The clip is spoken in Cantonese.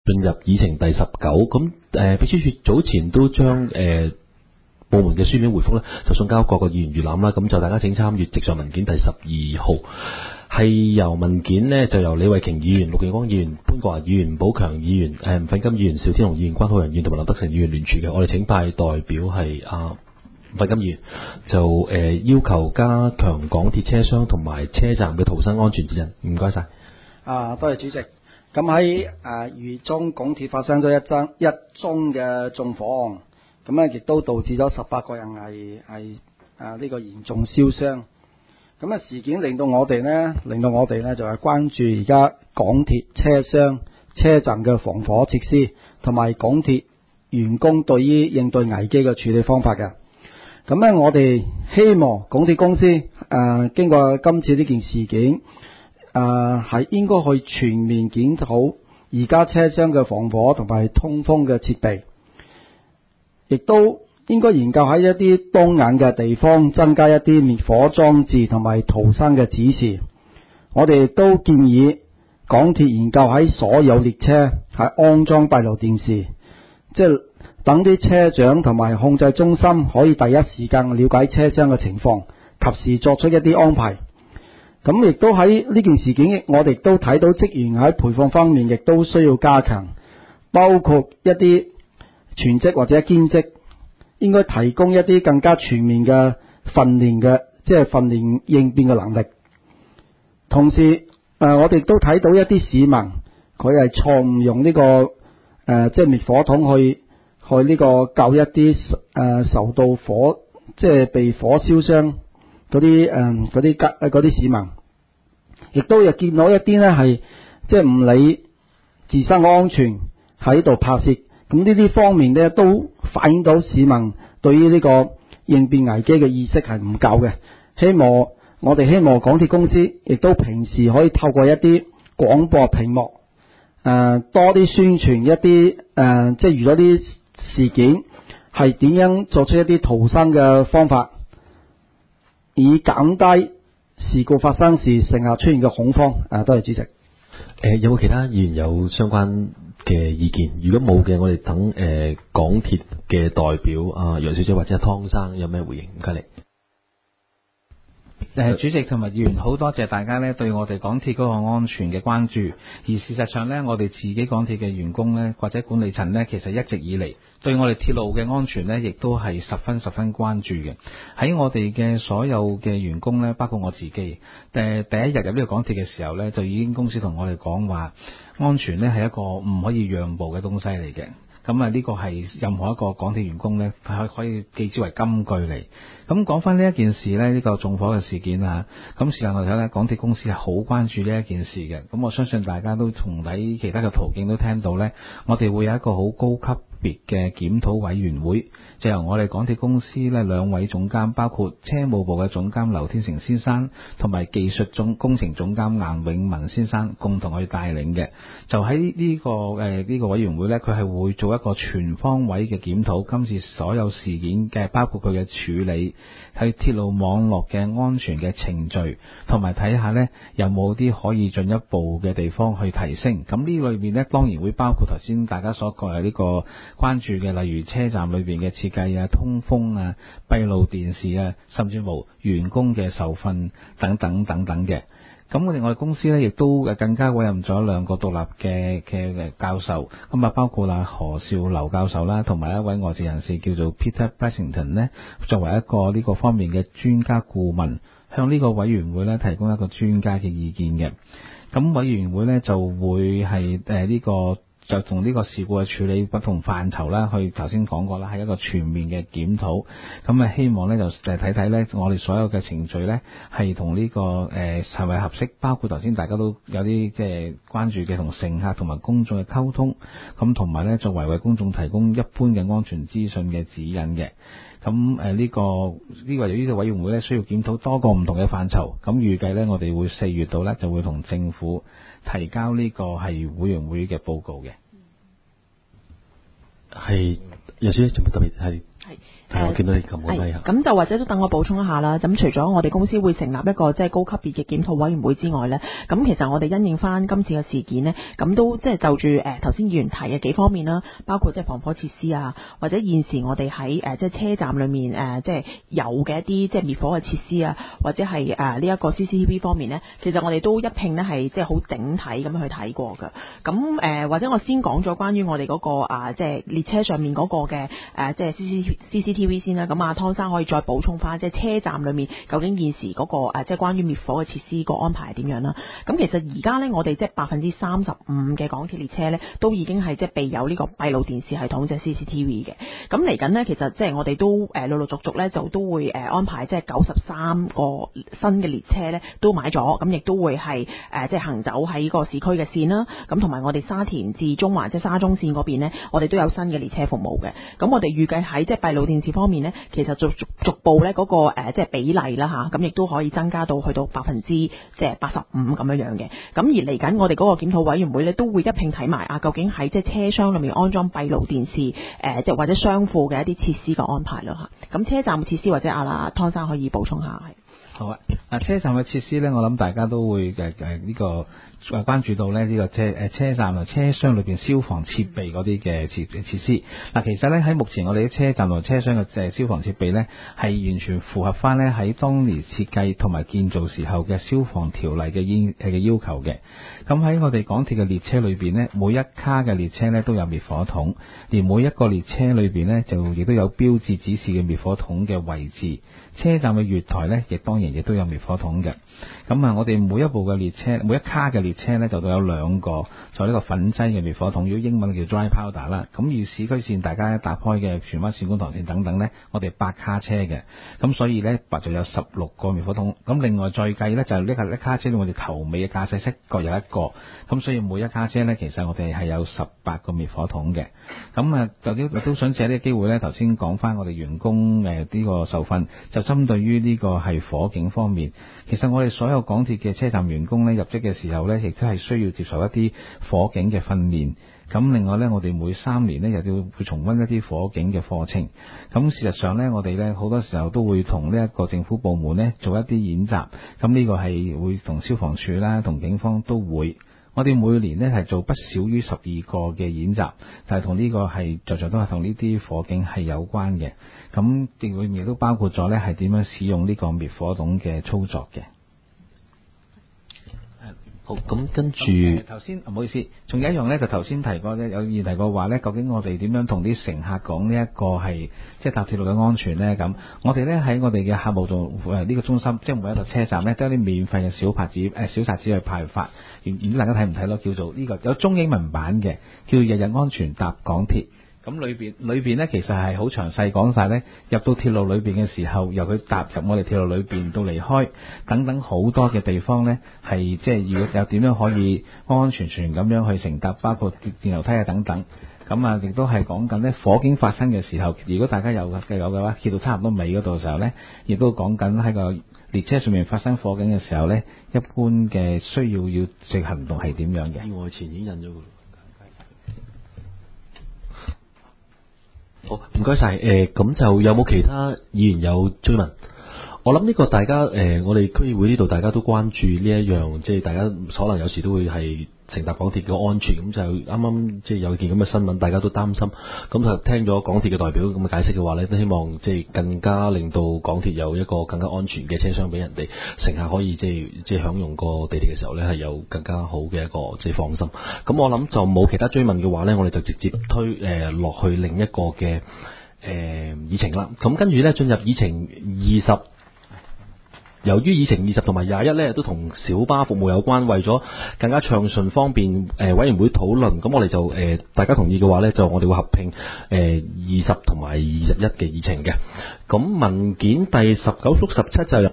進入議程第19。咁秘書處早前都將部門嘅書面回覆咧，就送交各個議員預覽啦。咁就大家請參閱直上文件第12號，係由文件呢，就由李慧瓊議員、陸永光議員、潘國華議員、寶強議員、吳粉金議員、邵天龍議員、關浩洋議員同埋林德成議員聯署嘅。我哋請派代表係吳粉金議員，就要求加強港鐵車廂同埋車站嘅逃生安全指引。唔該晒。 多謝主席。咁喺2中港鐵發生咗一宗嘅縱火案。咁咧，亦都導致咗18個人係呢個嚴重燒傷。咁啊，事件令到我哋呢就係關注而家港鐵車廂、車站嘅防火設施，同埋港鐵員工對於應對危機嘅處理方法嘅。咁咧，我哋希望港鐵公司經過今次呢件事件，係應該去全面檢討而家車廂嘅防火同埋通風嘅設備。亦都應該研究喺一啲當眼嘅地方增加一啲滅火裝置同埋逃生嘅指示。我哋亦都建議港鐵研究喺所有列車係安裝閉路電視，即係等啲車長同埋控制中心可以第一時間了解車廂嘅情況，及時作出一啲安排。咁亦都喺呢件事件，我哋都睇到職員喺培訓方面亦都需要加強，包括一啲全職或者兼職，應該提供一啲更加全面嘅訓練嘅，即係訓練應變嘅能力。同時，我哋都睇到一啲市民佢係錯誤用呢個即係滅火筒去呢個救一啲受到火即係被火燒傷嗰啲市民，亦都有見到一啲呢係即係唔理自身嘅安全喺度拍攝。咁呢啲方面呢，都反映到市民對於呢個應變危機嘅意識係唔夠嘅。我哋希望港鐵公司亦都平時可以透過一啲廣播屏幕，多啲宣傳一啲即係遇到啲事件係點樣作出一啲逃生嘅方法，以減低事故發生時乘客出現嘅恐慌。多謝主席。 有冇其他議員有相關嘅意見？如果冇嘅，我哋等港鐵嘅代表楊小姐或者湯生有咩回應？唔該你。 主席同埋議員，好多謝大家呢對我哋港鐵嗰個安全嘅關注。而事實上呢，我哋自己港鐵嘅員工呢，或者管理層呢，其實一直以嚟對我哋鐵路嘅安全呢，亦都係十分關注嘅。喺我哋嘅所有嘅員工呢，包括我自己，第一日入呢個港鐵嘅時候呢，就已經公司同我哋講話，安全呢係一個唔可以讓步嘅東西嚟嘅。咁呢個係任何一個港鐵員工呢，可以記之為金句嚟。咁講翻呢一件事呢，呢個縱火嘅事件啊，咁事實上呢，港鐵公司係好關注呢一件事嘅。咁我相信大家都從喺其他嘅途徑都聽到呢，我哋會有一個好高級別嘅檢討委員會，就由我哋港鐵公司呢兩位總監，包括車務部嘅總監劉天成先生同埋技術工程總監顏永文先生共同去帶領嘅。就喺呢個委員會呢，佢係會做一個全方位嘅檢討，今次所有事件嘅，包括佢嘅處理，喺鐵路網絡嘅安全嘅程序，同埋睇下呢有冇啲可以進一步嘅地方去提升。咁呢裏面呢，當然會包括頭先大家所講嘅呢個關注嘅，例如車站裏邊嘅設計啊、通風啊、閉路電視啊，甚至乎員工嘅受訓等等嘅。咁我哋公司呢，亦都更加委任咗兩個獨立嘅教授，咁包括何少劉教授啦，同埋一位外籍人士叫做 Peter Blessington 呢，作為一個呢個方面嘅專家顧問，向呢個委員會呢提供一個專家嘅意見嘅。咁委員會呢，就會係呢個就同呢個事故嘅處理不同範疇啦，去頭先講過啦，係一個全面嘅檢討。咁希望呢，就睇睇呢，我哋所有嘅程序呢，係同呢個係咪合適，包括頭先大家都有啲即係關注嘅同乘客同埋公眾嘅溝通，咁同埋呢，作為為公眾提供一般嘅安全資訊嘅指引嘅。咁呢個委員會呢，需要檢討多個唔同嘅範疇。咁預計呢，我哋會4月度呢，就會同政府提交呢個係委員會嘅報告嘅。 係楊小姐，做乜特別係？ 我見到你撳個咪啊。 咁就或者都等我補充一下啦。咁除咗我哋公司會成立一個即係高級別嘅檢討委員會之外呢，咁其實我哋因應翻今次嘅事件呢，咁都即係就住頭先議員提嘅幾方面啦，包括即係防火設施啊，或者現時我哋喺即係車站裏面即係有嘅一啲即係滅火嘅設施啊，或者係呢一個 CCTV 方面呢，其實我哋都一併呢係即係好整體咁樣去睇過㗎。咁或者我先講咗關於我哋嗰個即係列車上面嗰個嘅即係 CCTV 先啦。咁湯生可以再補充翻，即係車站裏面究竟現時嗰個即係關於滅火嘅設施個安排係點樣啦？咁其實而家呢，我哋即係35%嘅港鐵列車呢，都已經係即係備有呢個閉路電視系統，即係 CCTV 嘅。咁嚟緊呢，其實即係我哋都陸陸續續呢，就都會安排即係93個新嘅列車呢都買咗，咁亦都會係即係行走喺個市區嘅線啦。咁同埋我哋沙田至中環即係沙中線嗰邊呢，我哋都有新嘅列車服務嘅。咁我哋預計喺即係閉路電視方面呢，其實逐步咧嗰個即係比例啦嚇，咁亦都可以增加到去到85%咁樣嘅。咁而嚟緊我哋嗰個檢討委員會咧，都會一併睇埋究竟喺即係車廂裏面安裝閉路電視即係或者雙副嘅一啲設施嘅安排咯嚇。咁車站嘅設施或者湯生可以補充下係。 好啊！車站嘅設施呢，我諗大家都會呢個關注到呢個車站同車廂裏邊消防設備嗰啲嘅設施。其實呢，喺目前我哋啲車站同車廂嘅消防設備呢，係完全符合翻呢喺當年設計同埋建造時候嘅消防條例嘅要求嘅。咁喺我哋港鐵嘅列車裏邊呢，每一卡嘅列車呢都有滅火筒，而每一個列車裏邊呢，就亦都有標誌指示嘅滅火筒嘅位置。車站嘅月台呢，亦當然亦都有滅火筒嘅。咁我哋每一部嘅列車，每一卡嘅列車呢，就都有2個，就呢個粉劑嘅滅火筒，如果英文叫 dry powder 啦。咁而市區線大家搭開嘅荃灣線、觀塘線等等呢，我哋8卡車嘅，咁所以呢，就有16個滅火筒。咁另外再計呢，就係呢卡車我哋頭尾嘅駕駛室各有1個，咁所以每一卡車呢，其實我哋係有18個滅火筒嘅。咁都想借呢個機會呢，頭先講翻我哋員工呢個受訓，就針對於呢個係火警方面，其實我哋所有港鐵嘅車站員工呢，入職嘅時候呢，亦都係需要接受一啲火警嘅訓練。咁另外呢，我哋每3年呢，又要會重溫一啲火警嘅課程。咁事實上呢，我哋呢好多時候都會同呢一個政府部門呢做一啲演習。咁呢個係會同消防處啦、同警方都會。我哋每年呢係做不少於12個嘅演習，但係同呢個係在都係同呢啲火警係有關嘅。咁裏面亦都包括咗呢係點樣使用呢個滅火筒嘅操作嘅。 好，咁跟住頭先唔好意思，仲有一樣呢，就頭先提過呢，有議員提過話呢，究竟我哋點樣同啲乘客講呢一個係即係搭鐵路嘅安全呢？咁我哋呢喺我哋嘅客務度呢個中心，即係每一個車站呢，都有啲免費嘅小冊子去派發，唔知大家睇唔睇咯？叫做呢個有中英文版嘅，叫日日安全搭港鐵。咁裏邊呢，其實係好詳細講晒呢，入到鐵路裏邊嘅時候，由佢踏入我哋鐵路裏邊到離開等等好多嘅地方呢，係即係如果有點樣可以安安全全咁樣去乘搭，包括電樓梯啊等等。咁亦都係講緊呢火警發生嘅時候，如果大家有嘅話，去到差唔多尾嗰度嘅時候呢，亦都講緊喺個列車上面發生火警嘅時候呢，一般嘅需要做行動係點樣嘅？ 意外前已經印咗㗎。好，唔該晒。咁就有冇其他議員有追問？我諗呢個大家我哋區議會呢度大家都關注呢一樣，即係大家可能有時都會係乘搭港鐵嘅安全。咁就啱啱即係有件咁嘅新聞，大家都擔心。咁就聽咗港鐵嘅代表咁嘅解釋嘅話呢，都希望即係更加令到港鐵有一個更加安全嘅車廂俾人哋乘客可以即係享用個地鐵嘅時候呢，係有更加好嘅一個即係放心。咁我諗就冇其他追問嘅話呢，我哋就直接推落去另一個嘅議程啦。咁跟住呢，進入議程20。由於議程20同埋21呢都同小巴服務有關，為咗更加暢順方便委員會討論，咁我哋就大家同意嘅話呢，就我哋會合併20同埋21嘅議程嘅。咁文件第19、16、17就由